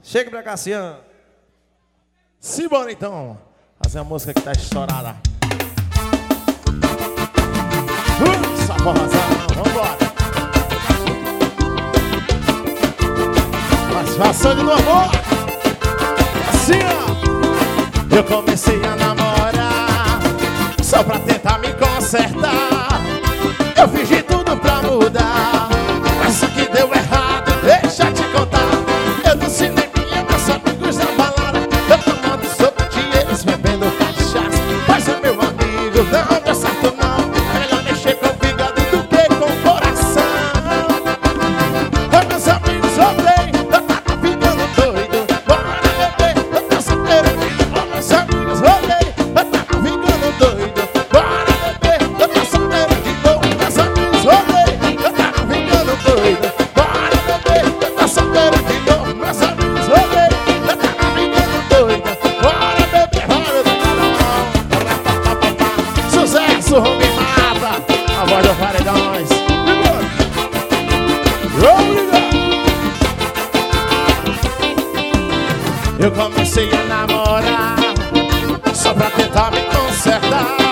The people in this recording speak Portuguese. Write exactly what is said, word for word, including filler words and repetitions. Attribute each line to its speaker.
Speaker 1: Chega pra cá, Cian.
Speaker 2: Simbora então. Fazer a música que tá estourada. Uh, saborosão, vambora. Participação de do amor. Assim, ó. Eu comecei a namorar só pra tentar me consertar. Eu fingi tudo pra mudar, mas o que deu errado, deixa eu te contar. Eu do cinema, meus amigos na balada, eu tomando sopa de eles bebendo cachaça. Mas é meu amigo, não deu certo não. Melhor mexer com o fígado do que com o coração. Oi, meus amigos, voltei, eu tava ficando doido. Bora beber, eu tô solteiro. Oi, meus amigos, voltei, eu tava ficando doido. Bora beber, eu tô solteiro de novo. Meus amigos, voltei, eu tava ficando doido. Bora beber, eu tô solteiro de novo. Meus amigos, voltei, eu tava ficando doido. Bora beber, bora beber. Sucesso, me mata. A voz do Paredões. Eu comecei a namorar só pra tentar me consertar.